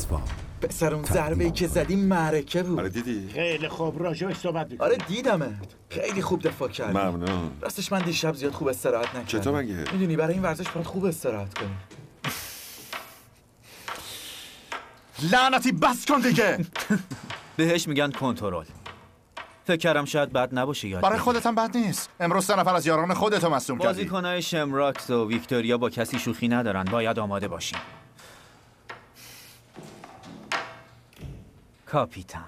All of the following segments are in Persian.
اسباب. پسر اون ضربه‌ای که زدی معرکه بود. آره دیدی؟ خیلی خوب راجعش صحبت می‌کنی. آره دیدمت. خیلی خوب دفاع کردی. ممنون. راستش من دیشب زیاد خوب استراحت نکردم. چطور مگه؟ میدونی برای این ورزش باید خوب استراحت کنی. لعنتی بس کن دیگه. بهش میگن کنترل. فکر کردم شاید بد نباشه یاد برای بگیری. خودت هم بد نیست. امروز 3 نفر از یاران خودتو مصدوم کردی. بازیکنای شمراکس و ویکتوریا با کسی شوخی ندارن. باید آماده باشیم. کاپیتان.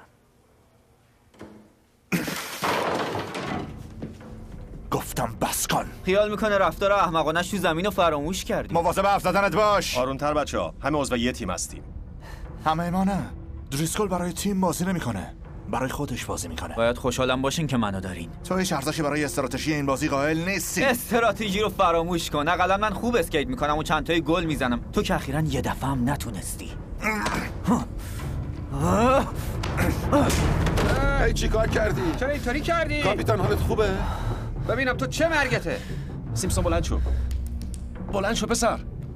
گفتم بس کن. خیال میکنه رفتار احمقانش تو زمین رو فراموش کردی. مواظب حرف زدنت باش. آرومتر بچه‌ها. همه عضو یه تیم هستیم. همه ما نه. دریسکل برای تیم بازی نمیکنه. برای خودش بازی میکنه. باید خوشحالم باشین که منو دارین. تو هیچ ارزشی برای استراتژی این بازی قائل نیستی. استراتژی رو فراموش کن. حداقل من خوب اسکیت میکنم و چند تای گل میزنم. تو که اخیراً یه دفعه هم نتونستی. ای چی کار کردی؟ چرا اینطوری کردی؟ کاپیتان حالت خوبه؟ ببینم تو چه مرگته؟ سیمسون بلند شو. بلند شو پسر.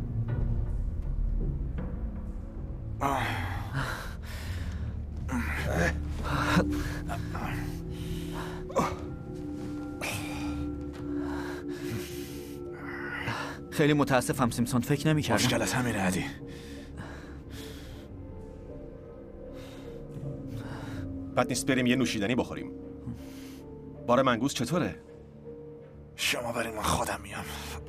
خیلی متاسفم سیمسون، فکر نمی‌کردم. مشکلت همینه عدی. بد نیست بریم یه نوشیدنی بخوریم. بار منگوس چطوره؟ شما بریم من خودم میام.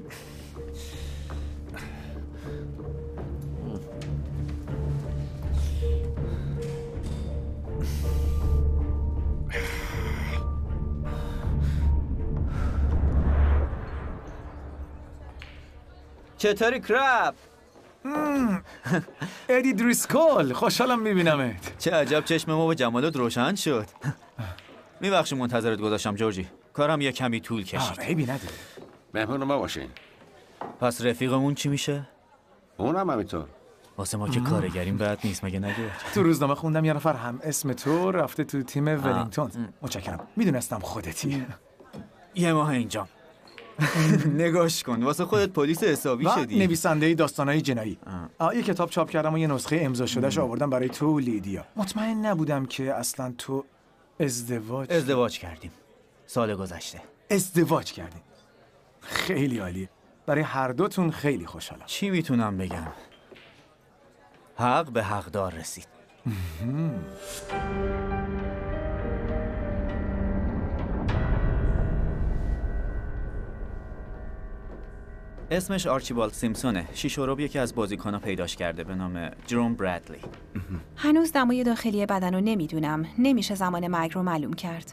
چطوری کراب؟ ادی دریسکول، خوشحالم میبینمت. چه عجب چشم ما با جمالت روشن شد. میبخشی منتظرت گذاشتم جورجی. کارم یه کمی طول کشید. عیبی نداره. مهمون ما باشین. پس رفیقمون چی میشه؟ اونم همینطور. واسه ما که کارگریم بد نیست مگه نگه؟ تو روزنامه خوندم یه نفر هم اسم تو رفته تو تیم ولینگتون. متشکرم. میدونستم خودتی. یه ماه اینجام. نگاش کن واسه خودت پلیس حسابی و شدی. نویسنده داستانهای جنایی. یه کتاب چاپ کردم و یه نسخه امضا شدهش آوردم برای تو و لیدیا. مطمئن نبودم که اصلا تو ازدواج کردیم سال گذشته. ازدواج کردیم. خیلی عالیه. برای هر دوتون خیلی خوشحالم. چی میتونم بگم؟ حق به حقدار رسید. اسمش آرچیبالد سیمسونه. شیشورب یکی از بازیکن‌ها پیداش کرده به نام جروم برادلی. هنوز دمای داخلی بدن رو نمیدونم. نمیشه زمان مرگ رو معلوم کرد.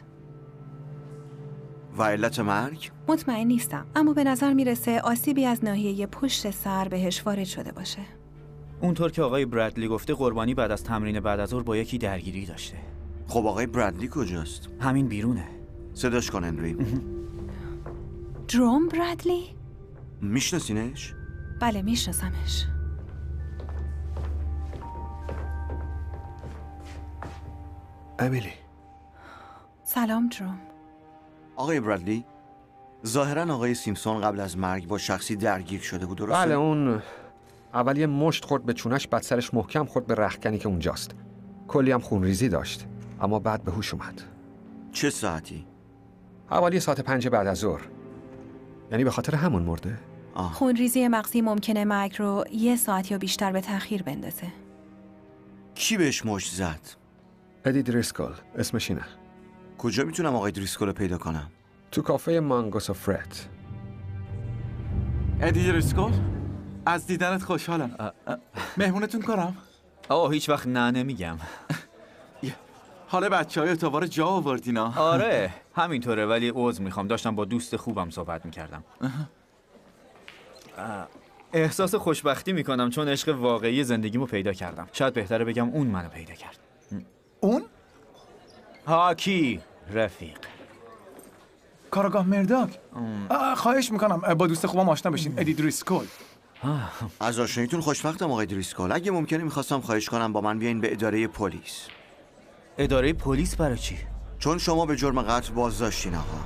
و علت مرگ؟ مطمئن نیستم، اما به نظر میرسه آسیبی از ناحیه پشت سر بهش وارد شده باشه. اونطور که آقای برادلی گفته قربانی بعد از تمرین بعد از ظهر با یکی درگیری داشته. خب آقای برادلی کجاست؟ همین بیرونه. صداش کن هنری. جروم برادلی؟ میشناسینش؟ بله میشناسمش. امیلی. سلام جروم. آقای برادلی، ظاهرا آقای سیمسون قبل از مرگ با شخصی درگیر شده بود، درسته؟ بله، اون اول یه مشت خورد به چونش، بعد سرش محکم خورد به رختکنی که اونجاست. کلی هم خونریزی داشت، اما بعد به هوش اومد. چه ساعتی؟ حوالی ساعت 5 بعد از ظهر. یعنی به خاطر همون مرده؟ خونریزی مغزی ممکنه مرگ رو 1 ساعت یا بیشتر به تأخیر بندازه. کی بهش مشت زد؟ ادی دریسکل، اسمش اینه. کجا میتونم آقای دریسکل رو پیدا کنم؟ تو کافه مانگوس و فرد. ادی دریسکل، از دیدنت خوشحالم. مهمونتون کنم؟ هیچ وقت نه نمیگم. حالا بچه‌های اتوار جا آوردینا. آره همینطوره، ولی عذر میخوام، داشتم با دوست خوبم صحبت میکردم. احساس خوشبختی میکنم چون عشق واقعی زندگیمو پیدا کردم. شاید بهتره بگم اون منو پیدا کرد. اون؟ هاکی رفیق. کاراگاه مرداک. خواهش میکنم با دوست خوبم آشنا بشین. ادی دریسکل. از آشناییتون خوشبختم آقای دریسکل. اگه ممکنه میخواستم خواهش کنم با من بیاین به اداره پلیس. اداره پلیس برای چی؟ چون شما به جرم قتل بازداشتین آقا.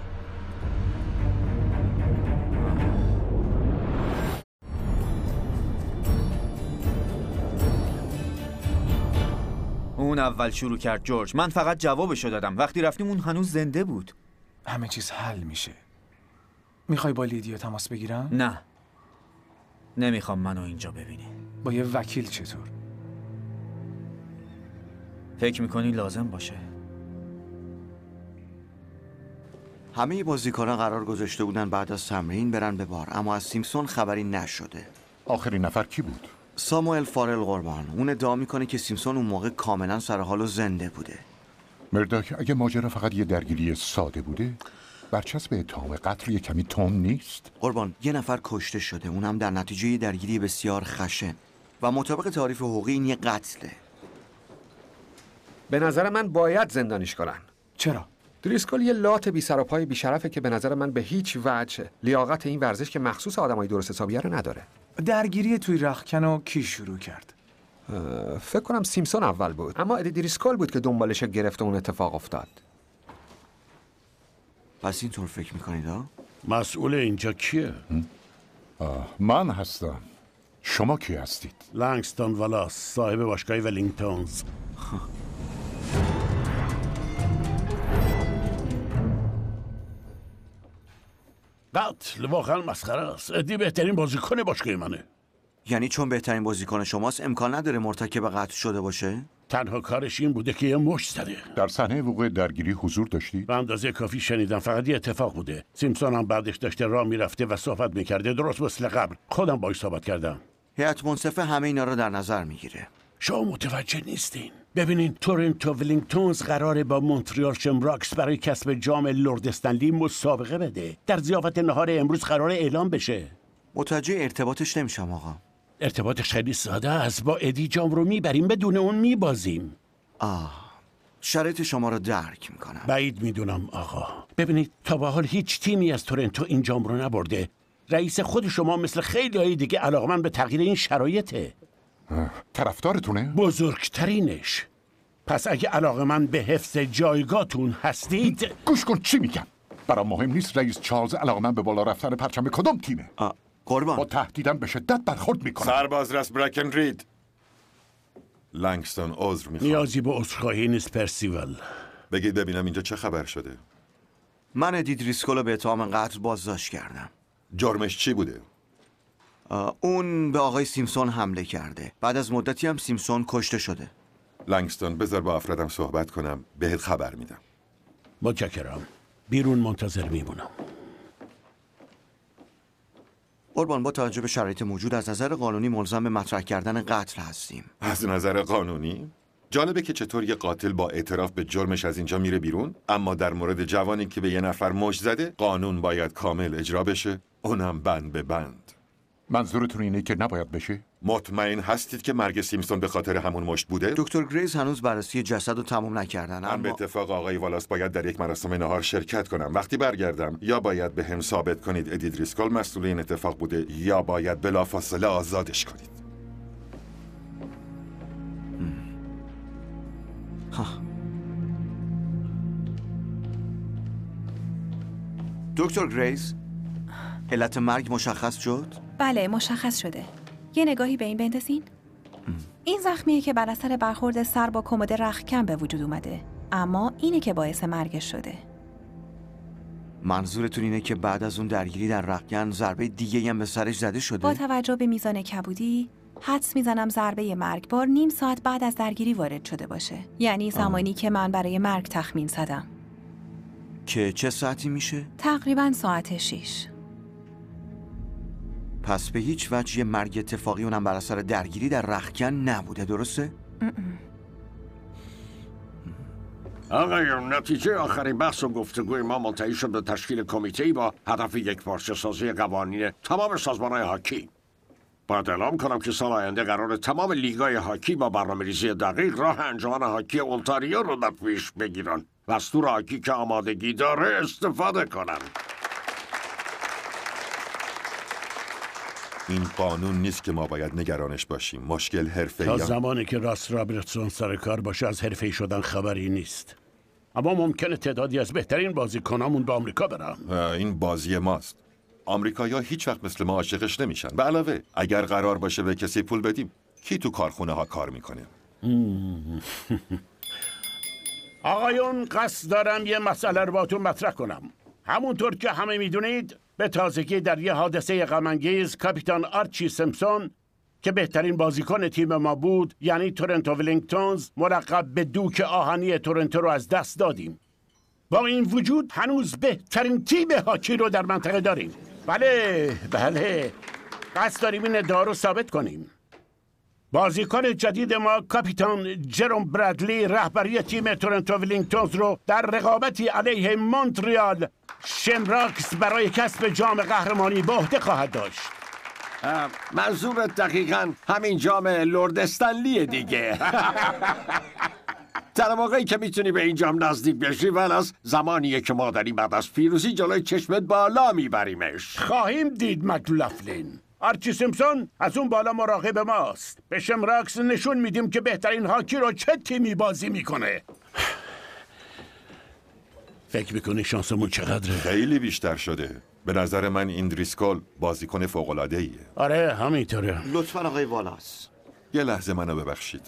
اون اول شروع کرد جورج. من فقط جوابشو دادم. وقتی رفتیم اون هنوز زنده بود. همه چیز حل میشه. میخوای با لیدیا تماس بگیرم؟ نه. نمیخوام منو اینجا ببینی. با یه وکیل چطور؟ فکر میکنی لازم باشه؟ همه بازیکنان قرار گذاشته بودن بعد از تمرین برن به بار، اما از سیمسون خبری نشده. آخرین نفر کی بود؟ ساموئل فارل قربان. اون ادعا میکنه که سیمسون اون موقع کاملا سر حال و زنده بوده. مرداک، اگه ماجرا فقط یه درگیری ساده بوده، برچسب اتهام قتل یه کمی تند نیست؟ قربان، یه نفر کشته شده، اونم در نتیجه یه درگیری بسیار خشن و مطابق تعریف حقوقی این یه قتله. به نظر من باید زندانیش کنن. چرا؟ دریسکل یه لات بی سر و پای بی شرفه که به نظر من به هیچ وجه لیاقت این ورزش که مخصوص آدمای درست حسابیه رو نداره. درگیری توی رختکن رو کی شروع کرد؟ فکر کنم سیمسون اول بود، اما ادی دریسکل بود که دنبالش گرفت و اون اتفاق افتاد. پس اینطور فکر میکنید ها؟ مسئول اینجا کیه؟ من هستم. شما کی هستید؟ لنگستون والاس، صاحب باشگاه ولینگتونز. قتل واقعا مسخره است. ادی بهترین بازیکن باشگاه منه. یعنی چون بهترین بازیکن شماست امکان نداره مرتکب قتل شده باشه؟ تنها کارش این بوده که یه مشت زده. در صحنه وقوع درگیری حضور داشتید؟ به اندازه کافی شنیدم، فقط یه اتفاق بوده. سیمسون هم بعدش داشته راه میرفته و صحبت میکرده، درست مثل قبل. خودم باهاش صحبت کردم. هیئت منصفه همه اینا رو در نظر میگیره. شما متوجه نیستین. ببینین، تورنتو ولینگتونز قراره با مونتریال شمراکس برای کسب جام لرد استنلی مسابقه بده. در ضیافت نهار امروز قراره اعلام بشه. متوجه ارتباطش نمیشم آقا. ارتباطش خیلی ساده است. با ادی جام رو میبریم، بدون اون میبازیم. شرایط شما رو درک میکنم. بعید میدونم آقا. ببینید، تا به حال هیچ تیمی از تورنتو این جام رو نبرده. رئیس خود شما مثل خیلی های دیگه علاقمند به تغییر این شرایطه. طرفدارتونه؟ بزرگترینش. پس اگه علاقمند به حفظ جایگاهتون هستید، گوش کن چی میگم. برام مهم نیست رئیس چارلز علاقمند به بالا رفتن پرچم کدوم تیمه. قربان، با تهدیدم به شدت برخورد میکنم. سربازرس برکن رید. لنگستون عذر میخوام. نیازی به عذرخواهی نیست پرسیول. بگید ببینم اینجا چه خبر شده؟ من ادی دریسکل رو به اتهام قتل بازداشت کردم. جرمش چی بوده؟ اون به آقای سیمسون حمله کرده. بعد از مدتی هم سیمسون کشته شده. لنگستون بذار با افرادم صحبت کنم، بهت خبر میدم. متشکرم. بیرون منتظر میمونم. قربان، با توجه به شرایط موجود از نظر قانونی ملزم به مطرح کردن قتل هستیم. از نظر قانونی؟ جالبه که چطور یه قاتل با اعتراف به جرمش از اینجا میره بیرون، اما در مورد جوانی که به یه نفر مشت زده قانون باید کامل اجرا بشه، اونم بند به بند. منظورتون اینه که نباید بشه؟ مطمئن هستید که مرگ سیمسون به خاطر همون مشت بوده؟ دکتر گریز هنوز بررسی جسد رو تمام نکردن. من به اتفاق آقای والاس باید در یک مراسم نهار شرکت کنم. وقتی برگردم یا باید به هم ثابت کنید ادی دریسکل مسئول این اتفاق بوده یا باید بلافاصله آزادش کنید. دکتر گریز، علت مرگ مشخص شد؟ بله، مشخص شده. یه نگاهی به این بندازین. این زخمیه که بر اثر برخورد سر با کمد رختکن به وجود اومده، اما اینه که باعث مرگش شده. منظورتون اینه که بعد از اون درگیری در رختکن ضربه دیگه هم به سرش زده شده؟ با توجه به میزان کبودی حدس میزنم ضربه مرگبار نیم ساعت بعد از درگیری وارد شده باشه. یعنی زمانی که من برای مرگ تخمین زدم. که چه ساعتی میشه؟ تقریباً ساعت 6. پس به هیچ وجه یه مرگ اتفاقی اونم بر اثر درگیری در رختکن نبوده، درسته؟ آقایون، نتیجه آخرین بحث و گفتگوی ما منتهی شد به تشکیل کمیته‌ای با هدف یکپارچه سازی قوانین تمام سازمان‌های هاکی. باید اعلام کنم که سال آینده قرار تمام لیگ‌های هاکی با برنامه‌ریزی دقیق راه انجمن هاکی اونتاریو رو در پیش بگیرن و از تور هاکی که آمادگی داره استفاده کنن. این قانون نیست که ما باید نگرانش باشیم. مشکل حرفه‌ای. تا زمانی که راس رابرتسون سر کار باشه از حرفه‌ای شدن خبری نیست. اما ممکنه تعدادی از بهترین بازیکنامون به آمریکا برن. این بازی ماست. آمریکایی‌ها هیچ وقت مثل ما عاشقش نمیشن. به علاوه اگر قرار باشه به کسی پول بدیم، کی تو کارخونه ها کار میکنه؟ آقایون، قصد دارم یه مسئله رو باتون مطرح کنم. همونطور که همه میدونید به تازگی در یه حادثه غم‌انگیز کاپیتان آرچی سیمپسون که بهترین بازیکن تیم ما بود، یعنی تورنتو ولینگتونز، ملقب به دوک آهنی تورنتو رو از دست دادیم. با این وجود هنوز بهترین تیم هاکی رو در منطقه داریم. بله قصد داریم این ادعا رو ثابت کنیم. بازیکن جدید ما کاپیتان جروم برادلی رهبری تیم تورنتو ولینگتونز رو در رقابتی علیه مونتریال شمراکس برای کسب جام قهرمانی به عهده خواهد داشت. منظورت دقیقاً همین جام لرد استنلیه دیگه. در موقعی که میتونی به این جام نزدیک بشی، ولی زمانیه که ما داریم بعد از پیروزی جلوی چشمت بالا میبریمش. خواهیم دید مکلافلین. آرچی سیمپسون از اون بالا مراقب ماست. به شمراکس نشون میدیم که بهترین هاکی رو چه تیمی بازی میکنه. فکر میکنی شانسمون چقدره؟ خیلی بیشتر شده. به نظر من این دریسکول بازیکن فوق‌العاده‌ایه. آره همینطوره. لطفاً آقای والاس. یه لحظه منو ببخشید.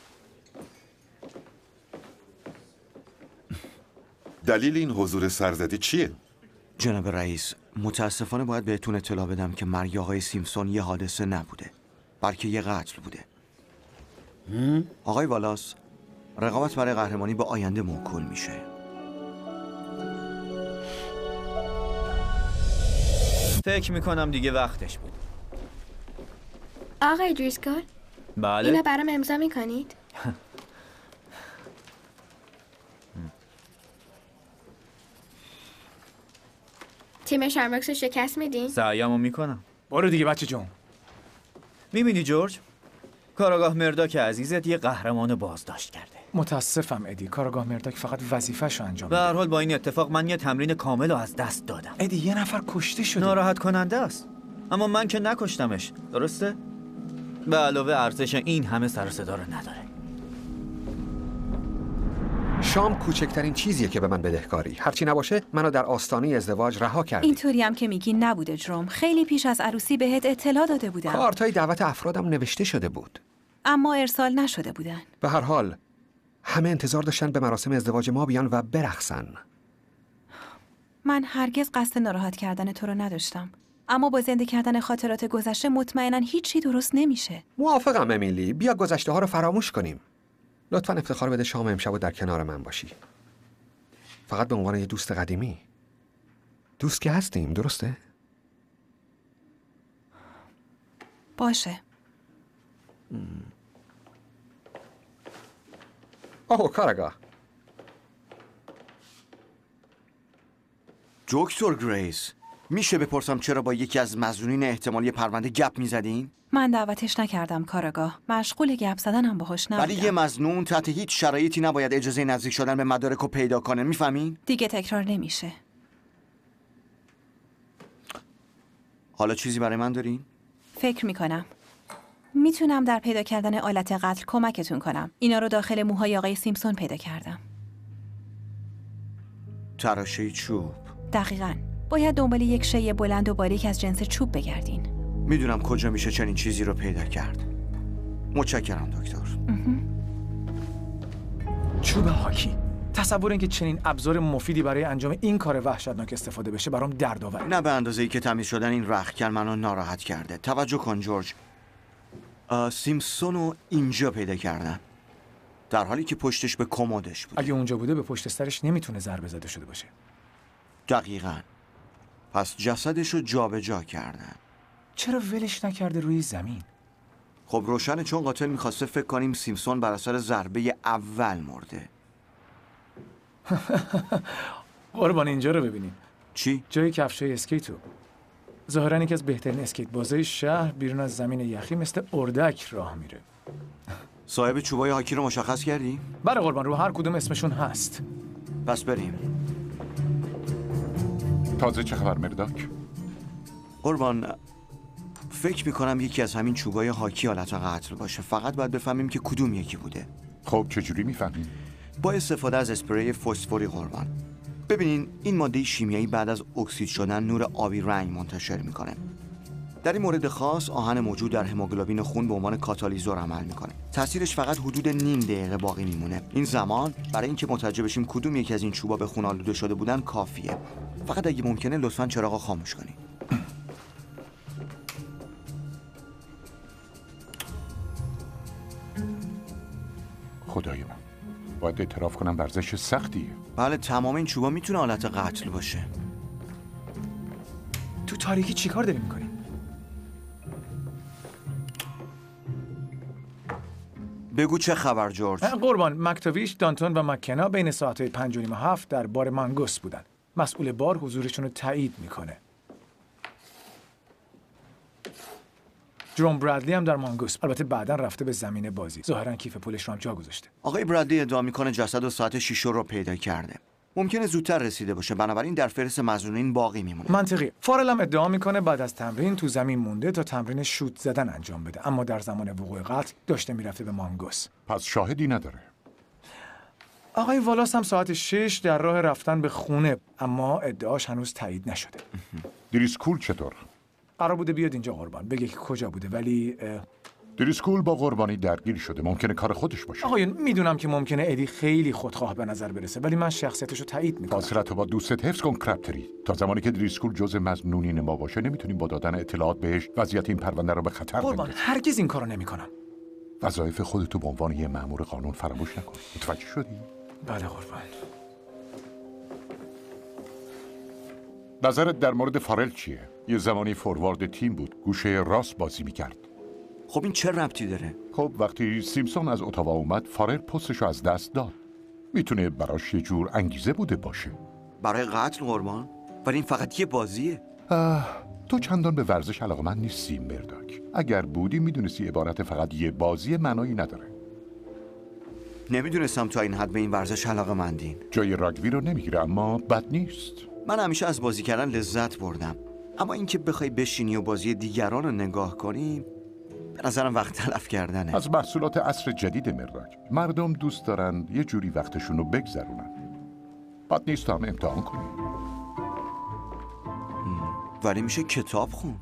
دلیل این حضور سرزدی چیه؟ جناب رئیس، متاسفانه باید بهتون اطلاع بدم که مرگ آقای سیمپسون یه حادثه نبوده، بلکه یه قتل بوده. آقای والاس، رقابت برای قهرمانی به آینده موکول میشه. فکر میکنم دیگه وقتش بود. آقای دریسکول، بله؟ اینو برام امضا میکنید؟ تیم شمراکس رو شکست میدین؟ سعیمو میکنم. برو دیگه بچه جون. میبینی جورج؟ کاراگاه مرداک عزیزت یه قهرمان بازداشت کرده. متاسفم ادی، کارگاه مرداک فقط وظیفه‌شو انجام به میده. هر حال با این اتفاق من یه تمرین کامل رو از دست دادم. ادی یه نفر کشته شده. ناراحت کننده است، اما من که نکشتمش، درسته؟ به علاوه ارزش این همه سر و صدا رو نداره. شام کوچکترین چیزیه که به من بدهکاری. هرچی نباشه منو در آستانه ازدواج رها کردی. اینطوری هم که میگی نبوده جروم. خیلی پیش از عروسی بهت اطلاع داده بودم. کارتای دعوت افرادم نوشته شده بود، اما ارسال نشده بودن. به هر حال همه انتظار داشتن به مراسم ازدواج ما بیان و برقصن. من هرگز قصد ناراحت کردن تو رو نداشتم، اما با زنده کردن خاطرات گذشته مطمئناً هیچی درست نمیشه. موافقم امیلی، بیا گذشته ها رو فراموش کنیم. لطفاً افتخار بده شام امشب در کنار من باشی. فقط به عنوان یه دوست قدیمی. دوست که هستیم، درسته؟ باشه. اوه کاراگاه. دکتر گریس، میشه بپرسم چرا با یکی از مظنونین احتمالی پرونده گپ میزدین؟ من دعوتش نکردم کاراگاه. مشغول گپ زدنم باهاش نبودم. ولی یه مظنون تحت هیچ شرایطی نباید اجازه نزدیک شدن به مدارک رو پیدا کنه، میفهمین؟ دیگه تکرار نمیشه. حالا چیزی برای من دارین؟ فکر میکنم میتونم در پیدا کردن آلت قتل کمکتون کنم. اینا رو داخل موهای آقای سیمپسون پیدا کردم. تراشه چوب. دقیقاً. باید دنبال یک شی بلند و باریک از جنس چوب بگردین. میدونم کجا میشه چنین چیزی رو پیدا کرد. متشکرم دکتر. چوب هاکی. تصور اینکه چنین ابزار مفیدی برای انجام این کار وحشتناک استفاده بشه برام دردآوره. نه به اندازه‌ای که تمیز شدن این رختکن منو ناراحت کرده. توجه کن جورج. سیمپسون رو اینجا پیدا کردن، در حالی که پشتش به کمدش بود. اگه اونجا بوده به پشت سرش نمیتونه ضربه زده شده باشه. دقیقاً. پس جسدش رو جابجا کردن. چرا ولش نکرده روی زمین؟ خب روشنه، چون قاتل میخواسته فکر کنیم سیمپسون بر اثر ضربه اول مرده. قربان اینجا رو ببینیم. چی؟ جای کفشای اسکیتو. ظاهراً یکی از بهترین اسکیت بازای شهر بیرون از زمین یخی مثل اردک راه میره. صاحب چوبای هاکی رو مشخص کردی؟ بله قربان، رو هر کدوم اسمشون هست. پس بریم. تازه چه خبر مرداک؟ قربان، فکر میکنم یکی از همین چوبای هاکی حالت قتل باشه. فقط باید بفهمیم که کدوم یکی بوده. خب چجوری میفهمیم؟ با استفاده از اسپری فسفوری قربان. ببینین این ماده شیمیایی بعد از اکسید شدن نور آبی رنگ منتشر میکنه. در این مورد خاص آهن موجود در هموگلوبین خون به عنوان کاتالیزور عمل میکنه. تاثیرش فقط حدود نیم دقیقه باقی میمونه. این زمان برای اینکه متوجه بشیم کدوم یکی از این چوبا به خون آلوده شده بودن کافیه. فقط اگه ممکنه لطفاً چراغو خاموش کنید. خدای من، باید اعتراف کنم ورزش سختیه. بله، تمام این چوبا میتونه آلت قتل باشه. تو تاریکی چیکار داری میکنی؟ بگو چه خبر جورج؟ قربان، مکتاویش، دانتون و مکنا بین ساعتهای 5:30 و 7 در بار مانگوس بودن. مسئول بار حضورشون رو تایید میکنه. جروم برادلی هم در مانگوس، البته بعداً رفته به زمین بازی. ظاهراً کیف پولش رو هم جا گذاشته. آقای برادلی ادعا میکنه جسد و ساعت 6 رو پیدا کرده. ممکنه زودتر رسیده باشه، بنابراین در فهرست مظنونین باقی میمونه. منطقی. فارل هم ادعا میکنه بعد از تمرین تو زمین مونده تا تمرین شوت زدن انجام بده، اما در زمان وقوع قتل داشته میرفته به مانگوس. پس شاهدی نداره. آقای والاس هم ساعت 6 در راه رفتن به خونه، اما ادعاش هنوز تایید نشده. دریسکول چطور؟ قرار بوده بیاد اینجا قربان، بگه که کجا بوده، ولی دریسکول با قربانی درگیر شده. ممکنه کار خودش باشه. آقایون، میدونم که ممکنه ادی خیلی خودخواه به نظر برسه، ولی من شخصیتشو تایید میکنم. فاصلتو با دوستت حفظ کن کرپتری. تا زمانی که دریسکول جزء مظنونین ما باشه نمیتونیم با دادن اطلاعات بهش وضعیت این پرونده رو به خطر قربان، بندازیم. هرگز این کارو نمیکنم. وظایف خودتو به عنوان یه مأمور قانون فراموش نکن. متوجه شدی؟ بله قربان. نظرت در مورد فارل چیه؟ یه زمانی فوروارد تیم بود، گوشه راست بازی میکرد. خب این چه ربطی داره؟ خب وقتی سیمپسون از اتاوا اومد، فارل پستشو از دست داد. میتونه براش یه جور انگیزه بوده باشه. برای قتل قربان؟ ولی این فقط یه بازیه. تو چندان به ورزش علاقه‌مند نیستی مرداک. اگر بودی میدونستی عبارت فقط یه بازی معنایی نداره. نمیدونستم تا این حد به این ورزش علاقه‌مندین. جای راگبی رو نمیگیره، اما بد نیست. من همیشه از بازی کردن لذت بردم، اما اینکه بخوای بشینی و بازی دیگران رو نگاه کنی به نظرم وقت تلف کردنه. از محصولات عصر جدید مرداک، مردم دوست دارن یه جوری وقتشون رو بگذرونن. بد نیست تو هم امتحان کنی. ولی میشه کتاب خوند.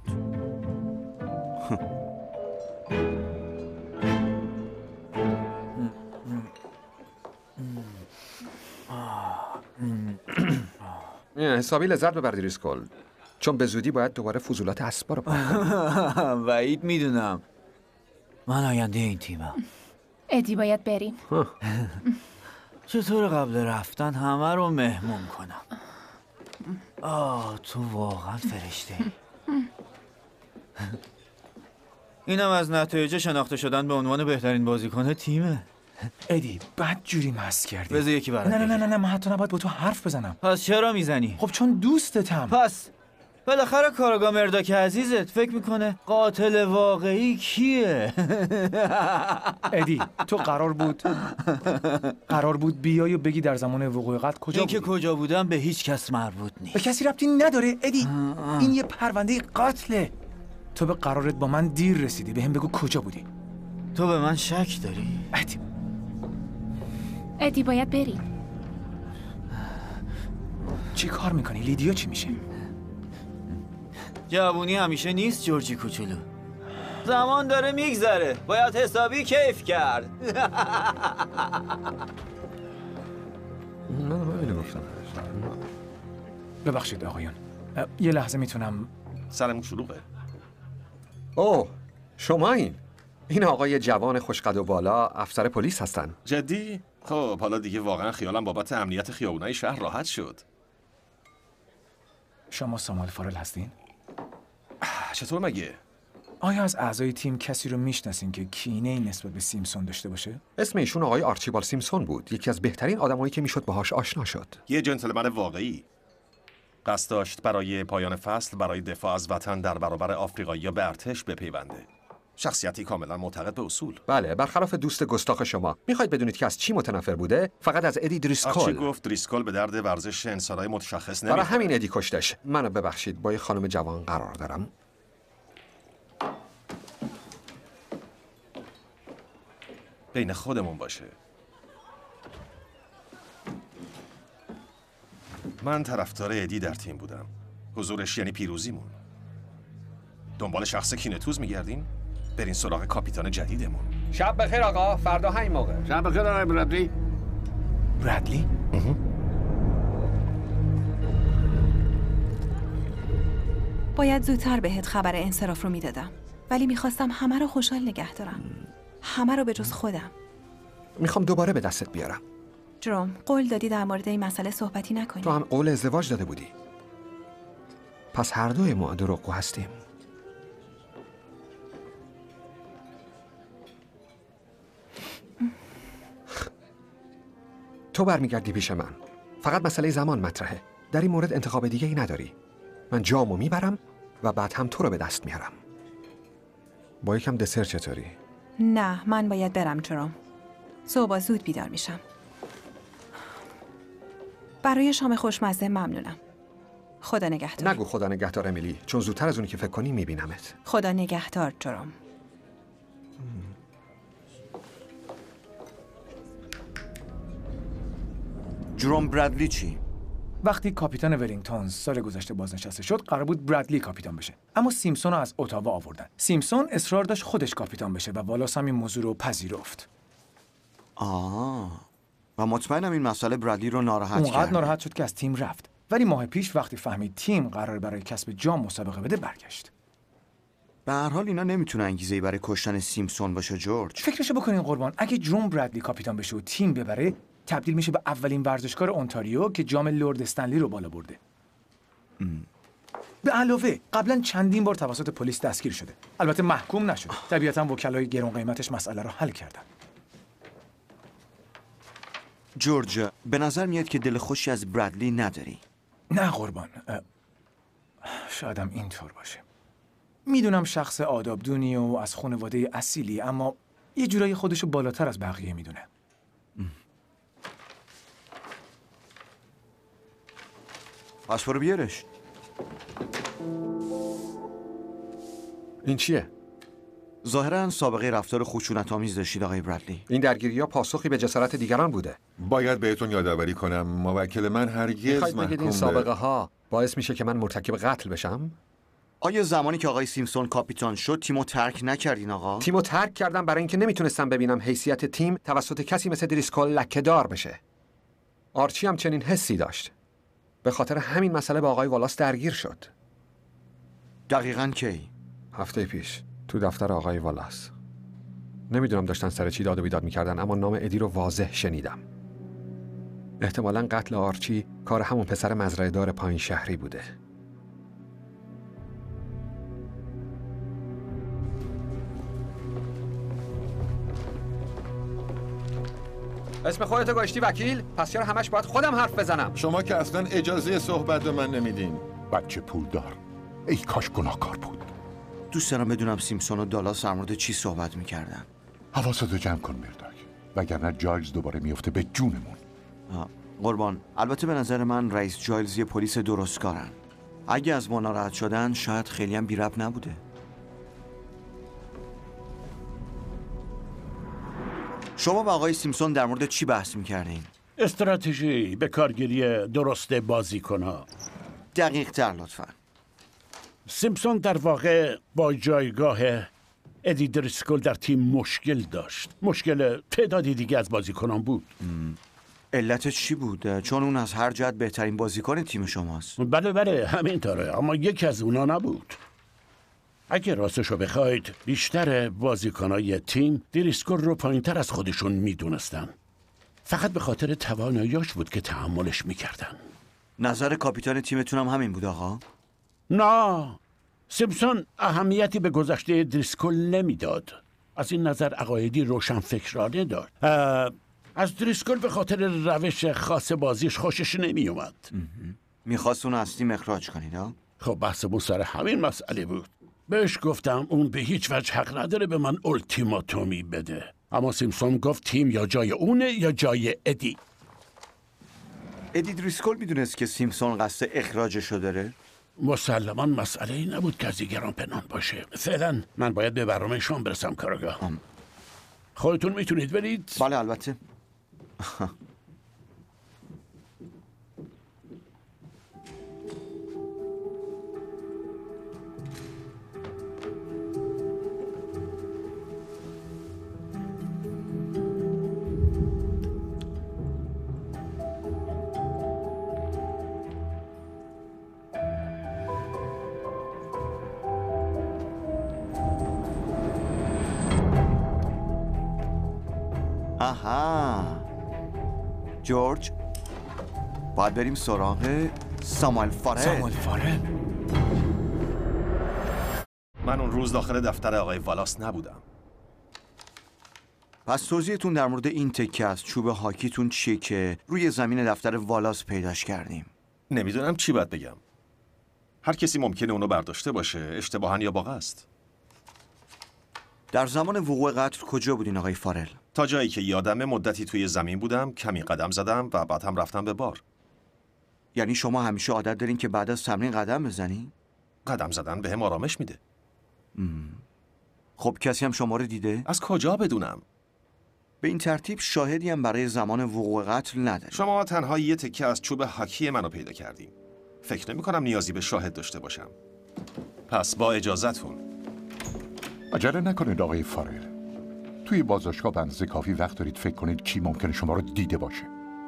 حسابی لذت ببر دریسکول، چون به زودی باید دوباره فضولات اسبا رو پاک کنی. وعید میدونم من آینده این تیمم. ادی باید بریم. چطور قبل رفتن همه رو مهمون کنم؟ تو واقعا فرشته ای. اینم از نتایج شناخته شدن به عنوان بهترین بازیکن تیمه. ادی بد جوری مست کردی. بذار یکی برات. نه من حتی نباید با تو حرف بزنم. پس چرا میزنی؟ خب چون دوستتم. پس بالاخره کاراگاه مرداک عزیزت فکر میکنه قاتل واقعی کیه؟ ادی تو قرار بود بیای و بگی در زمان وقوع قتل کجا بودی؟ این که کجا بودم به هیچ کس مربوط نیست. به کسی ربطی نداره ادی. این یه پرونده قتله. تو به قرارت با من دیر رسیدی. بهم بگو کجا بودی. تو به من شک داری؟ ادی باید بریم. چی کار میکنی؟ لیدیا چی میشه؟ جوونی همیشه نیست جورجی کوچولو. زمان داره میگذره، باید حسابی کیف کرد. ببخشید آقایون، یه لحظه میتونم؟ سرمون شلوغه. اوه شما این آقای جوان خوشقد و بالا افسر پلیس هستن. جدی؟ خب حالا دیگه واقعا خیالم بابت امنیت خیابونای شهر راحت شد. شما ساموئل فارل هستین؟ چطور مگه؟ آیا از اعضای تیم کسی رو میشناسین که کینه‌ای نسبت به سیمپسون داشته باشه؟ اسم ایشون آقای آرچیبالد سیمپسون بود، یکی از بهترین آدمایی که میشد باهاش آشنا شد. یه جنتلمن واقعی. قصد داشت برای پایان فصل برای دفاع از وطن در برابر آفریقایی‌ها به ارتش بپیونده. شخصیتی کاملا معتقد به اصول. بله، برخلاف دوست گستاخ شما. میخواید بدونید که از چی متنفر بوده؟ فقط از ادی دریسکول. چی گفت؟ دریسکول به درد ورزش انسانای متشخص نمیخوره. برای همین ادی کشتش. منو ببخشید، با یه خانم جوان قرار دارم. بین خودمون باشه. من طرفدار ادی در تیم بودم. حضورش یعنی پیروزیمون. دنبال شخص کینه‌توز میگردین؟ برین سراغ کاپیتان جدیدمون. شب بخیر آقا، فردا همین موقع. شب بخیر آقای برادلی. برادلی؟ باید زودتر بهت خبر انصراف رو میدادم، ولی میخواستم همه رو خوشحال نگه دارم. همه رو به جز خودم. میخوام دوباره به دستت بیارم. جروم، قول دادی در مورد این مسئله صحبتی نکنی. تو هم قول ازدواج داده بودی. پس هر دوی ما دروغگو هستیم. تو برمیگردی پیش من. فقط مسئله زمان مطرحه. در این مورد انتخاب دیگه ای نداری. من جامو میبرم و بعد هم تو رو به دست میارم. با یکم دسر چطوری؟ نه، من باید برم جروم. صبح زود بیدار میشم. برای شام خوشمزه ممنونم. خدا نگهدار. نگو خدا نگهدار امیلی، چون زودتر از اونی که فکر کنی میبینمت. خدا نگهدار جروم. جروم برادلی چی؟ وقتی کاپیتان ولینگتون سال گذشته بازنشسته شد، قرار بود برادلی کاپیتان بشه. اما سیمسون رو از اتاوا آوردن. سیمسون اصرار داشت خودش کاپیتان بشه و والاس هم این موضوع رو پذیرفت. و مطمئنم این مسئله برادلی رو ناراحت کرد. اونقدر ناراحت شد که از تیم رفت. ولی ماه پیش وقتی فهمید تیم قرار برای کسب جام مسابقه بده، برگشت. به هر حال اینا نمیتونه انگیزه‌ای برای کشتن سیمسون باشه جورج. فکرشو بکنین قربان، اگه جروم برادلی کاپیتان بشه و تیم ببره، تبدیل میشه به اولین ورزشکار اونتاریو که جام لرد استنلی رو بالا برده. به علاوه قبلا چندین بار توسط پلیس دستگیر شده. البته محکوم نشد. طبیعتاً وکلای گران قیمتش مسئله رو حل کردن. جورج، به نظر میاد که دل خوشی از برادلی نداری. نه قربان، شایدم اینطور باشه. میدونم شخص آدابدونی و از خانواده اصیلی، اما یه جورایی خودشو بالاتر از بقیه میدونه. پس برو بیارش. این چیه؟ ظاهراً سابقه رفتار خشونت‌آمیز داشتید آقای برادلی. این درگیری‌ها پاسخی به جسارت دیگران بوده. باید بهتون یادآوری کنم موکل من هرگز میخواید بگید این محکوم سابقه ها باعث میشه که من مرتکب قتل بشم؟ آیا زمانی که آقای سیمسون کاپیتان شد تیمو ترک نکردین آقا؟ تیمو ترک کردم برای اینکه نمیتونستم ببینم حیثیت تیم توسط کسی مثل دریسکول لکه‌دار بشه. آرچی هم چنین حسی داشت. به خاطر همین مسئله با آقای والاس درگیر شد. دقیقاً کی؟ هفته پیش تو دفتر آقای والاس. نمیدونم داشتن سر چی داد و بیداد میکردن، اما نام ادی رو واضح شنیدم. احتمالاً قتل آرچی کار همون پسر مزرعه دار پایین شهری بوده. اسم خودتو گذاشتی وکیل؟ پس چرا همش باید خودم حرف بزنم؟ شما که اصلا اجازه صحبت به من نمیدین. بچه پولدار، ای کاش گناهکار بود. دوست دارم بدونم سیمسون و دالاس در مورد چی صحبت میکردن. حواستو جمع کن مرداک، وگرنه جایلز دوباره میفته به جونمون. قربان، البته به نظر من رئیس جایلز یه پلیس درستکارن. اگه از ما ناراحت شدن شاید خیلی هم بی‌ربط نبوده. شما با آقای سیمسون در مورد چی بحث میکردین؟ استراتژی به کارگیری درست بازیکن‌ها. دقیق تر لطفاً. سیمسون در واقع با جایگاه ادی دریسکول در تیم مشکل داشت. مشکل تعدادی دیگه از بازیکنان بود. علتش چی بود؟ چون اون از هر جهت بهترین بازیکن تیم شماست. بله همینطوره، اما یکی از اونا نبود. اگه راستشو بخواید بیشتر بازیکنای تیم دریسکول رو پایینتر از خودشون میدونستن. فقط به خاطر تواناییاش بود که تحملش میکردن. نظر کاپیتان تیمتون هم همین بود آقا؟ نه، سیمسون اهمیتی به گذشته دریسکول نمیداد. از این نظر عقایدی روشنفکرانه داشت. از دریسکول به خاطر روش خاص بازیش خوشش نمیومد. میخواست اون از تیم اخراج کنید ها؟ خب بحثمون سر همین مسئله بود. بهش گفتم اون به هیچ وجه حق نداره به من التیماتومی بده، اما سیمسون گفت تیم یا جای اونه یا جای ادی. ادی دریسکول میدونست که سیمسون قصد اخراجشو داره؟ مسلماً مسئله ای نبود که از دیگران پنهان باشه. فعلا من باید به برنامه شام برسم کارگاه. خودتون میتونید برید؟ بله البته. آها جورج، باید بریم سراغ ساموئل فارل. ساموئل فارل؟ من اون روز داخل دفتر آقای والاس نبودم. پس توضیحتون در مورد این تکه از چوب هاکیتون چیه که روی زمین دفتر والاس پیداش کردیم؟ نمیدونم چی باید بگم. هر کسی ممکنه اونو برداشته باشه، اشتباهاً یا با قصد. در زمان وقوع قتل کجا بودین آقای فارل؟ تا جایی که یادمه مدتی توی زمین بودم، کمی قدم زدم و بعد هم رفتم به بار. یعنی شما همیشه عادت دارین که بعد از تمرین قدم بزنین؟ قدم زدن بهم آرامش میده. خب کسی هم شما رو دیده؟ از کجا بدونم؟ به این ترتیب شاهدی هم برای زمان وقوع قتل ندارید. شما تنها یه تکه از چوب هاکی منو پیدا کردین. فکر نمی کنم نیازی به شاهد داشته باشم. پس با اجازتون. عجله نکنید آقای فارل. توی بازداشتگاه به اندازه کافی وقت دارید فکر کنید کی ممکنه شما رو دیده باشه.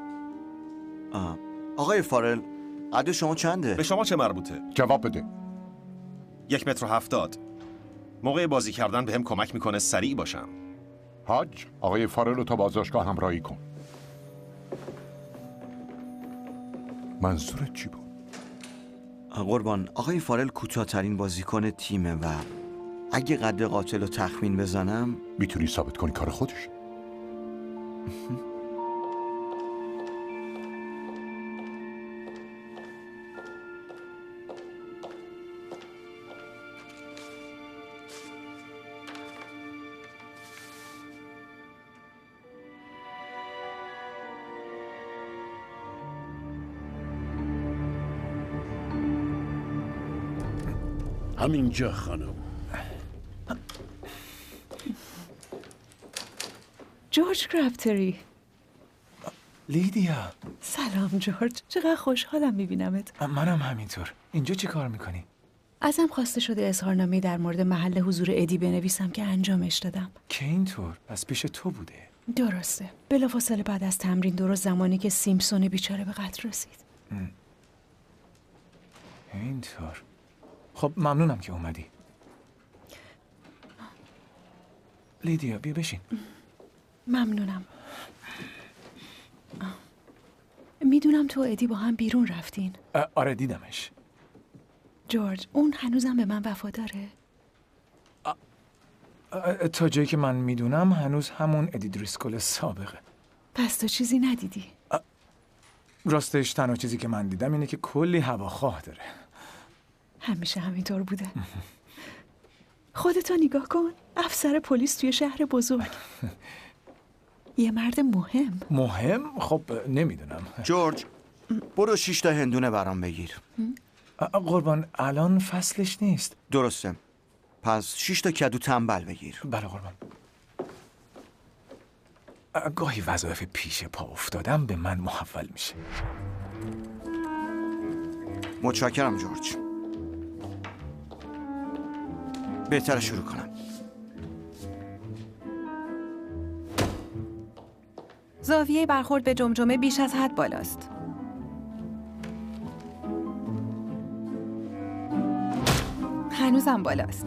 آقای فارل، قد شما چنده؟ به شما چه مربوطه؟ جواب بده. 1.70 متر. موقع بازی کردن بهم کمک میکنه سریع باشم. حاج، آقای فارل رو تا بازداشتگاه همراهی کن. منظورت چی بود؟ قربان، آقای فارل کوتاه‌ترین بازیکن تیمه و اگه قد قاتل رو تخمین بزنم میتونی ثابت کنی کار خودش. همینجا خانم. جورج کراپتری. لیدیا. سلام جورج، چقدر خوشحالم میبینمت. منم همینطور. اینجا چی کار میکنی؟ ازم خواسته شده اظهارنامه در مورد محل حضور ادی بنویسم که انجامش دادم. که اینطور؟ پس پیش تو بوده؟ درسته. بلافاصله بعد از تمرین، درست زمانی که سیمپسون بیچاره به قتل رسید. اینطور. خب ممنونم که اومدی. لیدیا بیا بشین. ممنونم. میدونم تو و ادی با هم بیرون رفتین. آره دیدمش. جورج، اون هنوزم به من وفاداره؟ تا جایی که من میدونم هنوز همون ادی دریسکول سابقه. پس تو چیزی ندیدی؟ راستش تنها چیزی که من دیدم اینه که کلی هواخواه داره. همیشه همینطور بوده. خودتو نگاه کن، افسر پلیس توی شهر بزرگ. یه مرد مهم. مهم؟ خب نمیدونم. جورج، برو 6 تا هندونه برام بگیر. قربان الان فصلش نیست. درسته. پس 6 تا کدو تنبل بگیر. بله قربان. گاهی وظایف پیش پا افتادم به من محول میشه. متشکرم جورج. بهتره شروع کنم. زاویه برخورد به جمجمه بیش از حد بالاست. هنوزم بالاست.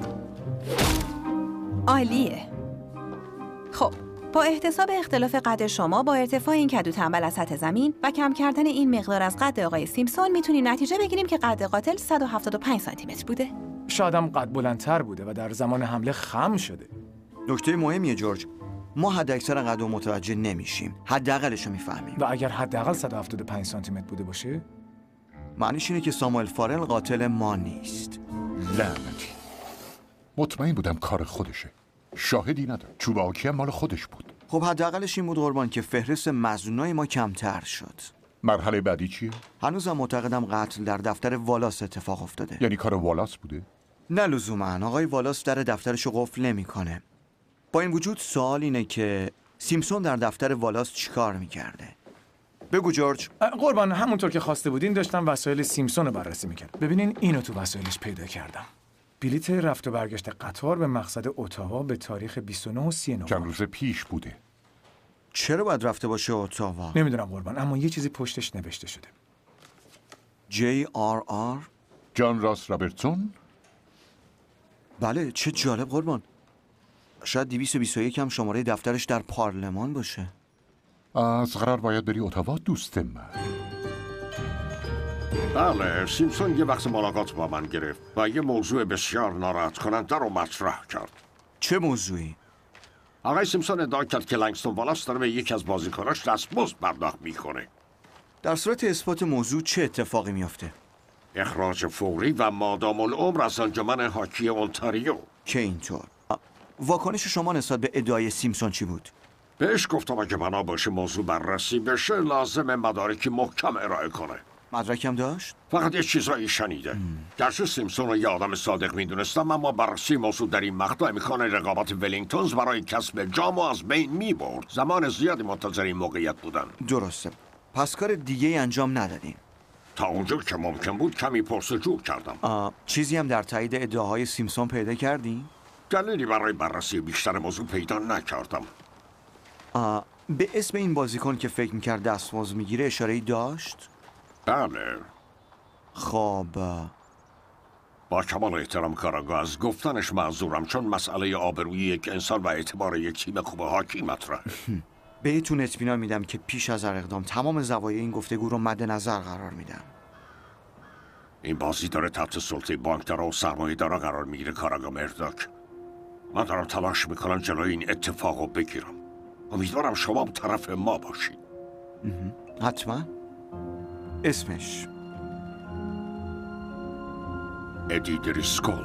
عالیه. خب، با احتساب اختلاف قد شما با ارتفاع این کدو تنبل از سطح زمین و کم کردن این مقدار از قد آقای سیمپسون میتونیم نتیجه بگیریم که قد قاتل 175 سانتی متر بوده. شایدم قد بلندتر بوده و در زمان حمله خم شده. نکته مهمیه جورج. ما حداکثر قد رو متوجه نمیشیم. حداقلش رو میفهمیم. و اگر حداقل 175 سانتی متر بوده باشه؟ معنیش اینه که ساموئل فارل قاتل ما نیست. لعنتی. مطمئن بودم کار خودشه. شاهدی ندارم. چوب آکی هم مال خودش بود. خب حداقلش این بود قربان که فهرست مظنونای ما کمتر شد. مرحله بعدی چیه؟ هنوزم معتقدم قتل در دفتر والاس اتفاق افتاده. یعنی کار والاس بوده؟ نه لزوما. آقای والاس در دفترشو قفل نمیکنه. با این وجود سوال اینه که سیمپسون در دفتر والاس چیکار میکرده؟ بگو جورج. قربان همونطور که خواسته بودین داشتم وسایل سیمپسون رو بررسی میکردم. ببینین اینو تو وسایلش پیدا کردم. بلیت رفت و برگشت قطار به مقصد اتاوا به تاریخ 29 و 39. چند روز پیش بوده. چرا باید رفته باشه اتاوا؟ نمیدونم قربان، اما یه چیزی پشتش نوشته شده. JRR؟ جان راس رابرتسون؟ بله، چه جالب قربان. شاید 221 هم شماره دفترش در پارلمان باشه. از قرار باید بری اتاوا دوست من. بله، سیمسون یه وقت ملاقات با من گرفت و یه موضوع بسیار ناراحت کننده رو مطرح کرد. چه موضوعی؟ آقای سیمسون ادعا کرد که لنگستون والاس داره به یکی از بازیکناش دستمزد پرداخت میکنه. در صورت اثبات موضوع چه اتفاقی میافته؟ اخراج فوری و مادام العمر از انجمن هاکی اونتاریو. که اینطور. واکنش شما نسبت به ادعای سیمسون چی بود؟ بهش گفتم اگه بنا باشه موضوع بررسی بشه لازم مدارکی محکم ارائه کنه. مدرکم داشت؟ فقط یه چیزایی شنیده. گرچه سیمسون رو یه آدم صادق میدونستم، اما بررسی موضوع در این مقطع امکان رقابت ولینگتونز برای کسب جام از بین میبرد. زمان زیادی منتظر این موقعیت بودن. درسته. پس کار دیگه انجام ندادین؟ تا اونجور که ممکن بود کمی پرسجو کردم. چیزی هم در تایید ادعاهای سیمسون پیدا کردین؟ دلیلی برای بررسی بیشتر موضوع پیدا نکردم. به اسم این بازیکن که فکر میکرد دستمزد میگیره اشاره‌ای داشت؟ بله. خب با کمال احترام کاراگاه از گفتنش معذورم، چون مسئله آبروی یک انسان و اعتبار یک تیم خوب هاکی مطرحه. بهتون اطمینان میدم که پیش از هر اقدام تمام زوایای این گفتگو رو مد نظر قرار میدم. این بازی داره تحت سلطه بانکدارا و سرمایه‌دارا قرار میگیره کاراگاه مرداک. من دارم تلاش میکنم جلوی این اتفاق رو بگیرم. امیدوارم شما طرف ما باشید. حتما. اسمش ادی دریسکول.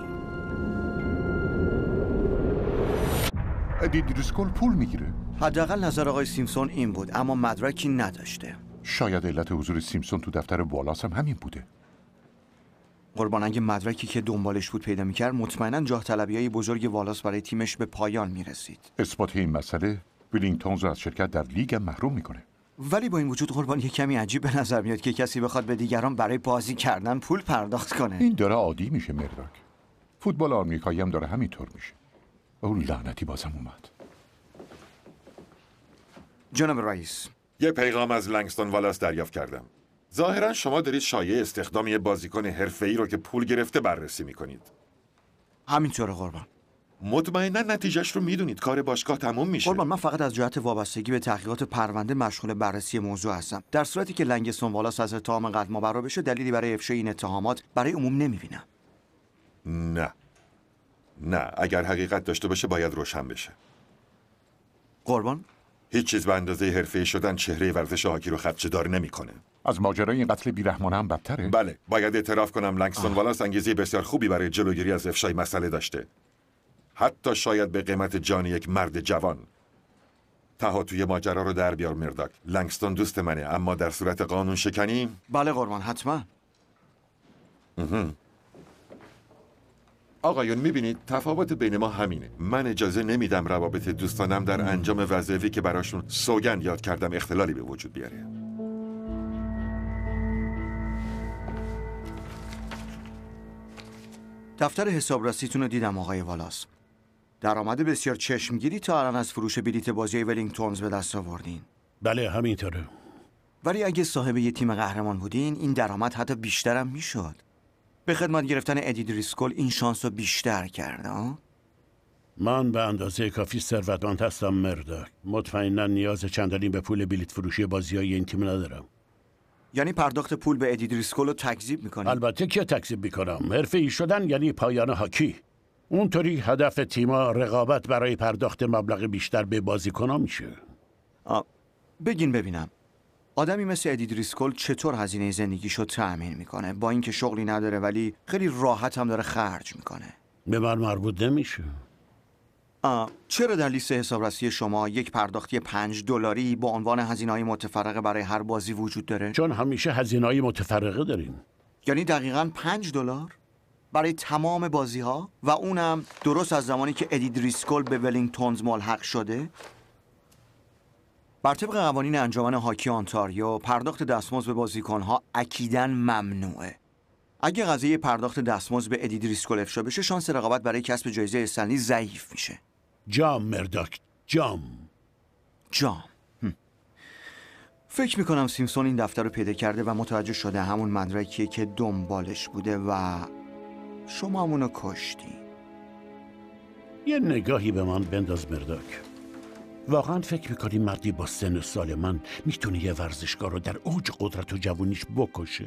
ادی دریسکول پول میگیره؟ حداقل نظر آقای سیمسون این بود، اما مدرکی نداشته. شاید علت حضور سیمسون تو دفتر والاس هم همین بوده. قربان اگه مدرکی که دنبالش بود پیدا میکرد، مطمئناً جاه طلبیای بزرگ والاس برای تیمش به پایان میرسید. اثبات این مسئله ولینگتونز رو از شرکت در لیگ هم محروم میکنه. ولی با این وجود قربان یه کمی عجیب به نظر میاد که کسی بخواد به دیگران برای بازی کردن پول پرداخت کنه. این داره عادی میشه مرداک. فوتبال آمریکایی هم داره همینطور میشه. اون لعنتی بازم اومد. جناب رئیس، یه پیغام از لنگستون والاس دریافت کردم. ظاهرا شما دارید شایعه استخدام یه بازیکن حرفه‌ای رو که پول گرفته بررسی میکنید. همینطوره قربان. مطمئنا نتیجهش رو میدونید. کار باشگاه تموم میشه. قربان، من فقط از جهت وابستگی به تحقیقات پرونده مشغول بررسی موضوع هستم. در صورتی که لنگستون والاس از اتهام قتل مبرا بشه، دلیلی برای افشای این اتهامات برای عموم نمیبینم. نه، اگر حقیقت داشته باشه باید روشن بشه. قربان، هیچ چیز به اندازه حرفه‌ای شدن چهره ورزش هاکی رو خدشه‌دار نمیکنه. از ماجرای این قتل بیرحمانه هم بدتره؟ بله، باید اعتراف کنم لنگستون والاس انگیزه بسیار خوبی برای جلوگیری از افشای مسئله داشته. حتی شاید به قیمت جان یک مرد جوان. تهاتوی ماجرا رو در بیار مرداک. لنگستون دوست منه، اما در صورت قانون شکنی؟ بله قربان، حتما. آقایون میبینید تفاوت بین ما همینه. من اجازه نمیدم روابط دوستانم در انجام وظایفی که براشون سوگند یاد کردم اختلالی به وجود بیاره. دفتر حسابرسیتون رو دیدم آقای والاس. درآمد بسیار چشمگیری تا الان از فروش بلیت بازی ولینگتونز به دست آوردین. بله همینطوره. ولی اگه صاحب یه تیم قهرمان بودین، این درآمد حتی بیشتر هم میشد. به خدمت گرفتن ادی دریسکول این شانس رو بیشتر کرده. من به اندازه کافی ثروتمند هستم مرداک. مطمئنا نیاز چندانی به پول بلیت فروشی بازی‌های این تیم ندارم. یعنی پرداخت پول به ادی دریسکول رو تکذیب میکنی؟ البته که تکذیب میکنم. حرفه‌ای شدن یعنی پایان هاکی. اونطوری هدف تیما رقابت برای پرداخت مبلغ بیشتر به بازیکن‌ها میشه. بگین ببینم آدمی مثل ادی دریسکول چطور هزینه زندگیشو تأمین میکنه، با اینکه شغلی نداره ولی خیلی راحت هم داره خرج میکنه؟ به من مربوط نمیشه. چرا در لیست حسابرسی شما یک پرداختی $5 با عنوان هزینه‌های متفرقه برای هر بازی وجود داره؟ چون همیشه هزینه‌های متفرقه داریم. یعنی دقیقاً $5 برای تمام بازی‌ها و اونم درست از زمانی که ادی دریسکول به ولینگتونز ملحق شده؟ بر طبق قوانین انجمن هاکی آنتاریو پرداخت دستمزد به بازیکن‌ها اکیداً ممنوعه. اگه قضیه پرداخت دستمزد به ادی دریسکول افشا بشه، شانس رقابت برای کسب جایزه استنلی ضعیف میشه. جام مرداک، جام. فکر میکنم سیمسون این دفتر رو پیدا کرده و متوجه شده همون مدرکیه که دنبالش بوده و شما همونو کشتی. یه نگاهی به من بنداز مرداک. واقعا فکر میکنی مردی با سن و سال من میتونه یه ورزشکار رو در اوج قدرت و جوونیش بکشه؟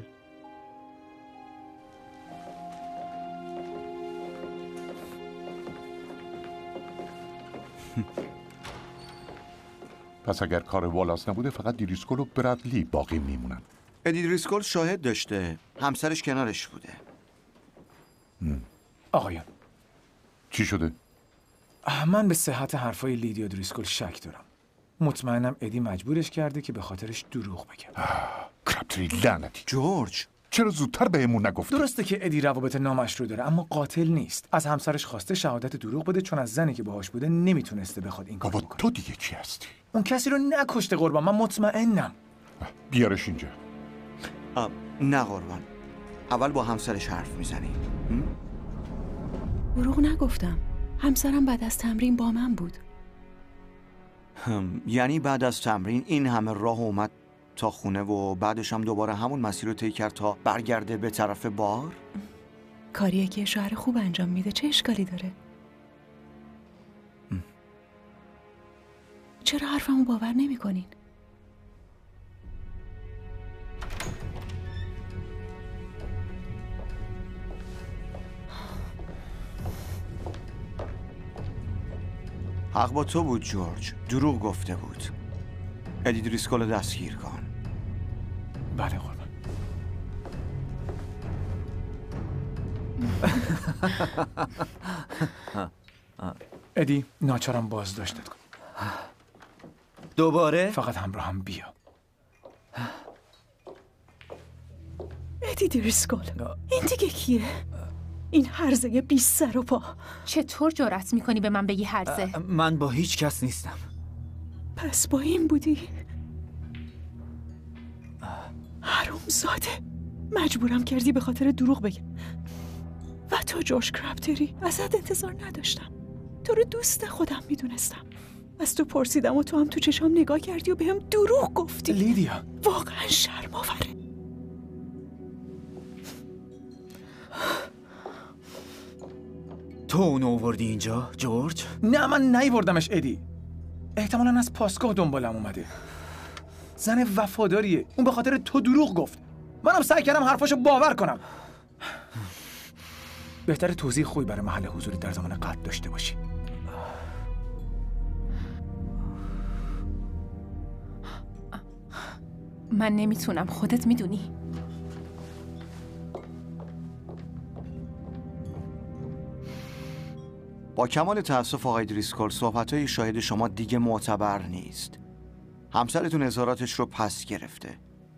پس اگر کار والاس نبوده فقط دریسکول و برادلی باقی میمونن. ادی دریسکول شاهد داشته، همسرش کنارش بوده. آقایان چی شده؟ من به صحت حرفای لیدیا دریسکول شک دارم. مطمئنم ادی مجبورش کرده که به خاطرش دروغ بگه. کرابتری لعنتی. جورج چرا زودتر بهمون نگفتی؟ درسته که ادی روابط نامشروع داره اما قاتل نیست. از همسرش خواسته شهادت دروغ بده چون از زنی که باهاش بوده نمیتونسته بخواد این کارو بکنه. تو دیگه کی هستی؟ اون کسی رو نکشته قربان، من مطمئنم. بیارش اینجا. نه قربان، اول با همسرش حرف میزنی. دروغ نگفتم. همسرم بعد از تمرین با من بود. یعنی بعد از تمرین این همه راه اومد تا خونه و بعدش هم دوباره همون مسیر رو طی کرد تا برگرده به طرف بار؟ کاریه که شوهر خوب انجام میده، چه اشکالی داره؟ چرا حرفمو باور نمی‌کنین؟ حق با تو بود جورج، دروغ گفته بود. ادی دریسکول رو دستگیر کن. بله قربان. ادی ناچارم بازداشتت کن. دوباره؟ فقط همراه هم بیا. ادی دریسکول این دیگه کیه؟ این هرزه 20 سر و پا. چطور جرأت میکنی به من بگی هرزه؟ من با هیچ کس نیستم. پس با این بودی؟ حروم زاده، مجبورم کردی به خاطر دروغ بگم. و تو جورج کرابتری ازت انتظار نداشتم. تو رو دوست خودم میدونستم. از تو پرسیدم و تو هم تو چشام نگاه کردی و بهم دروغ گفتی. لیدیا واقعا شرم‌آوره. تو اونو آوردی اینجا جورج؟ نه من نیوردمش ادی. احتمالاً از پاسگاه دنبالم اومده. زن وفاداریه. اون به خاطر تو دروغ گفت. منم سعی کردم حرفاشو باور کنم. بهتره توضیح خوبی برای محل حضوری در زمان قتل داشته باشی. من نمیتونم، خودت میدونی. با کمال تأسف آقای دریسکول، صحبت‌های شاهد شما دیگه معتبر نیست. همسرتون اظهاراتش رو پس گرفته.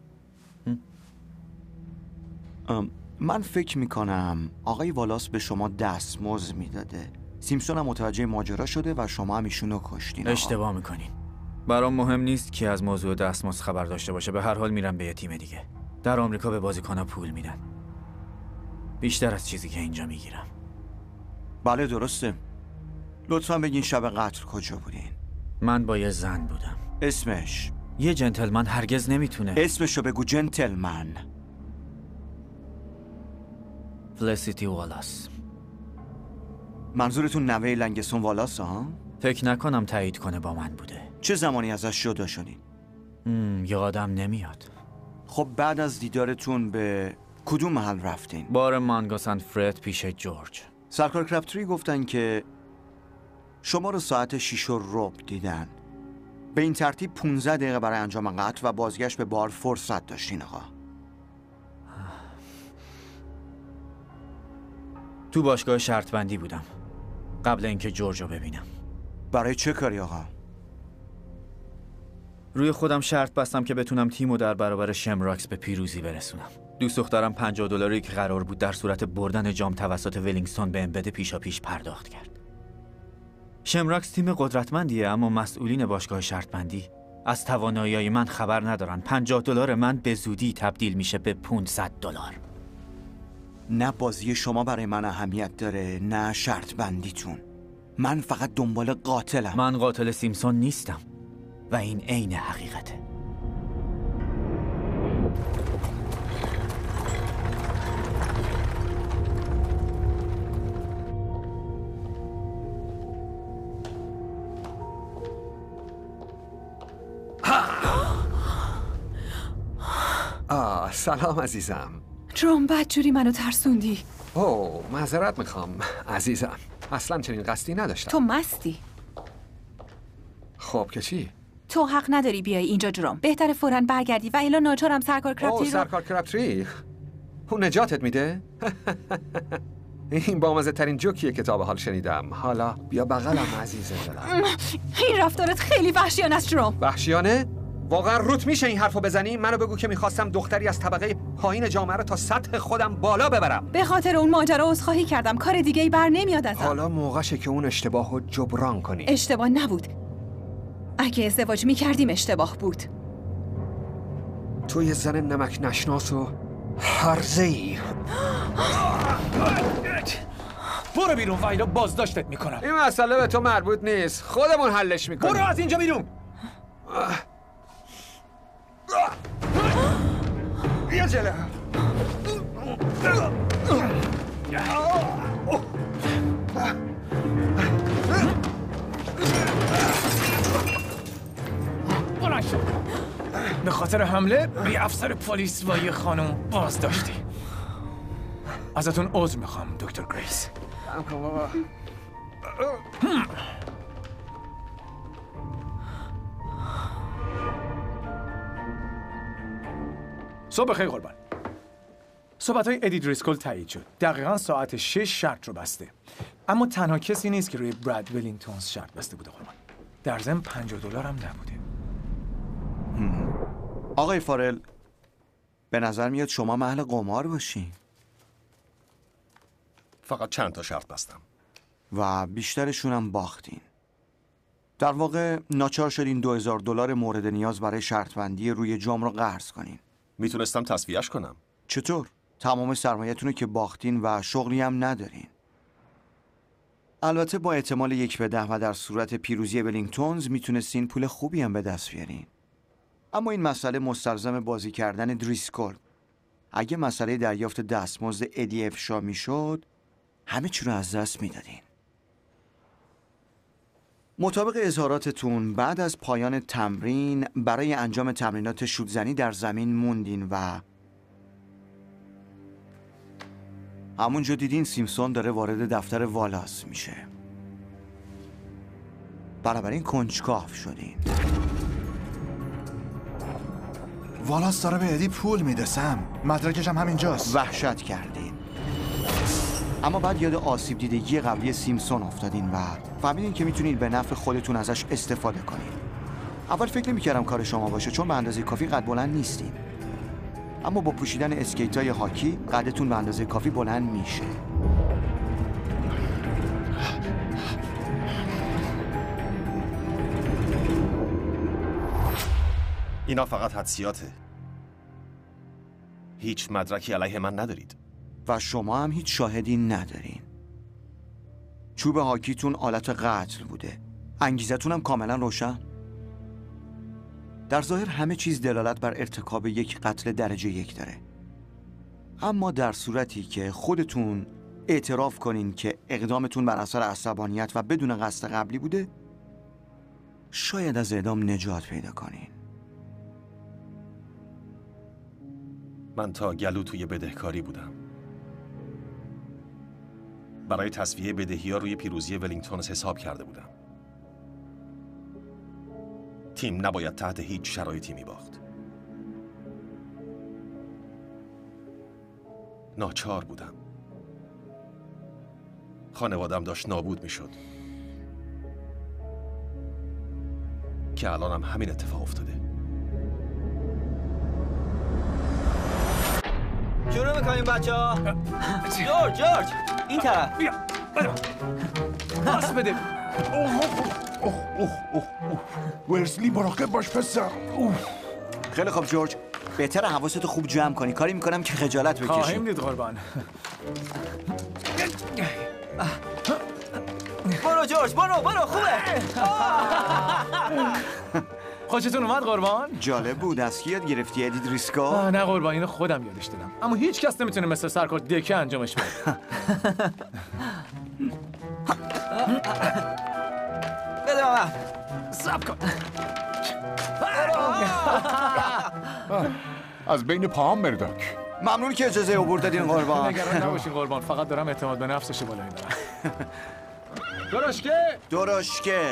من فکر میکنم آقای والاس به شما دستمزد میداده. سیمسون هم متوجه ماجرا شده و شما هم ایشونو کشتین. اشتباه میکنین. برام مهم نیست که از موضوع دستمزد خبر داشته باشه. به هر حال میرم به یه تیم دیگه. در آمریکا به بازیکن‌ها پول میدن. بیشتر از چیزی که اینجا میگیرم. بله درسته. لطفاً بگین شب قتل کجا بودین؟ من با یه زن بودم. اسمش؟ یه جنتلمن هرگز نمیتونه. اسمشو بگو جنتلمن. فلسیتی والاس. منظورتون نوه لنگسون والاس ها؟ فکر نکنم تایید کنه با من بوده. چه زمانی ازش جدا شدین؟ یادم نمیاد. خب بعد از دیدارتون به کدوم محل رفتین؟ بار مانگو سنت فرد پیش جورج. سرکار کرابتری گفتن که شما رو ساعت 6:15 دیدن. به این ترتیب 15 دقیقه برای انجام قتل و بازگشت به بار فرصت داشتین آقا. تو باشگاه شرط بندی بودم قبل اینکه جورج رو ببینم. برای چه کاری آقا؟ روی خودم شرط بستم که بتونم تیمو در برابر شمراکس به پیروزی برسونم. دوست دخترم $50 که قرار بود در صورت بردن جام توسط ولینگستون به ام بده پیشاپیش پرداخت کرد. شمراکس تیم قدرتمندیه اما مسئولین باشگاه شرط بندی از توانایی‌های من خبر ندارن. $50 من به زودی تبدیل میشه به $500. نه بازی شما برای من اهمیت داره نه شرط بندیتون. من فقط دنبال قاتلم. من قاتل سیمسون نیستم و این عین حقیقته. سلام عزیزم. جرام بدجوری منو ترسوندی. اوه معذرت میخوام عزیزم، اصلا چنین قصدی نداشتم. تو مستی. خب که چی؟ تو حق نداری بیای اینجا جرام. بهتره فوراً برگردی و الا ناچارم سرکار کرپتری رو... سرکار کرپتری؟ اون نجاتت میده؟ این بامزه ترین جوکیه که تا به حال شنیدم. حالا بیا بغلم عزیز دلم. این رفتارت خیلی وحشیانه است جرام. وحشیانه؟ واقعا روت میشه این حرفو بزنی؟ منو بگو که میخواستم دختری از طبقه پایین جامعه رو تا سطح خودم بالا ببرم. به خاطر اون ماجرا عذرخواهی کردم. کار دیگه ای بر نمیاد ازم. حالا موقعشه که اون اشتباهو جبران کنی. اشتباه نبود. اگه ازدواج میکردیم اشتباه بود. تو یه زن نمک نشناس و هرزه‌ای. برو بیرون وایلا، بازداشتت میکنم. این مسئله به تو مربوط نیست، خودمون حلش میکنیم. برو از اینجا بیرون. بیا جلو. به خاطر حمله به افسر پلیس و یه خانم بازداشتی. ازتون عذر میخوام دکتر گریس. صبح خیلی قربان. صحبت‌های ادی دریسکول تایید شد. دقیقاً ساعت 6 شرط رو بسته. اما تنها کسی نیست که روی براد ولینگتونز شرط بسته بوده قربان. در ضمن $50 هم نبوده. آقای فارل، به نظر میاد شما محل قمار باشین. فقط چند تا شرط بستم و بیشترشون هم باختین. در واقع ناچار شدین $2000 مورد نیاز برای شرط بندی روی جام رو قرض کنین. میتونستم تصفیهش کنم. چطور؟ تمام سرمایه‌تون رو که باختین و شغلی هم ندارین. البته با احتمال 1/10 و در صورت پیروزی ولینگتونز میتونستین پول خوبی هم به دست بیارین. اما این مسئله مستلزم بازی کردن دریسکول. اگه مسئله دریافت دستمزد ادی افشا میشد، همه چی رو از دست میدادین. مطابق اظهاراتتون بعد از پایان تمرین برای انجام تمرینات شوت‌زنی در زمین موندین و همونجا دیدین سیمسون داره وارد دفتر والاس میشه. بنابراین کنجکاو شدین. والاس داره به ادی پول میده سم. مدرکش هم همینجاست. وحشت کردین. اما بعد یاد آسیب دیدگی قبلی سیمسون افتادین و فهمیدین که میتونید به نفع خودتون ازش استفاده کنین. اول فکر نمی‌کردم کار شما باشه چون به اندازه کافی قد بلند نیستین. اما با پوشیدن اسکیت‌های هاکی قدتون به اندازه کافی بلند میشه. اینا فقط حدسیاته. هیچ مدرکی علیه من ندارید. و شما هم هیچ شاهدی ندارین. چوب هاکیتون آلت قتل بوده. انگیزتون هم کاملا روشن. در ظاهر همه چیز دلالت بر ارتکاب یک قتل درجه 1 داره. اما در صورتی که خودتون اعتراف کنین که اقدامتون بر اثر عصبانیت و بدون قصد قبلی بوده، شاید از اعدام نجات پیدا کنین. من تا گلو توی بدهکاری بودم. برای تصفیه بدهی‌ها روی پیروزی ولینگتونز حساب کرده بودم. تیم نباید تحت هیچ شرایطی می‌باخت. ناچار بودم. خانوادم داشت نابود می‌شد. که الانم همین اتفاق افتاده. شروع میکنیم بچه‌ها. جورج این طرف. بیا پاس بده. ورسلی مراقب باش پسر. خیلی خوب جورج، بهتره حواستو خوب جمع کنی. کاری میکنم که خجالت بکشی. خواهیم دید قربان. برو جورج، برو خوبه. خوشتون اومد قربان؟ جالب بود. از کی یاد گرفتی ادی دریسکول؟ نه قربان، اینو خودم یادش دادم. اما هیچ کس نمیتونه مثل سرکار دکه انجامش بده. بده من. صبر کن. از بین پاهم مرداک. ممنون که اجازه عبور دادین قربان. نگران نباشین قربان، فقط دارم اعتماد به نفسش بالا میبرم. درشکه.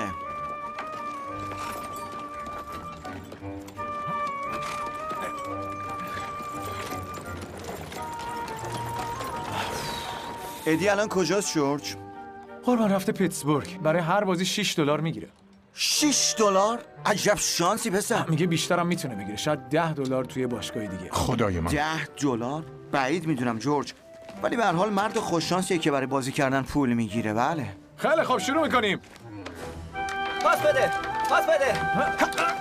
ادی الان کجاست جورج؟ قربان رفته پیتسبورگ. برای هر بازی $6 میگیره. $6؟ عجب شانسی پسر. میگه بیشترم میتونه بگیره، شاید $10 توی باشگاه دیگه. خدای من. $10؟ بعید میدونم جورج، ولی به هر حال مرد خوششانسیه که برای بازی کردن پول میگیره. بله خیلی خب شروع میکنیم. پاس بده.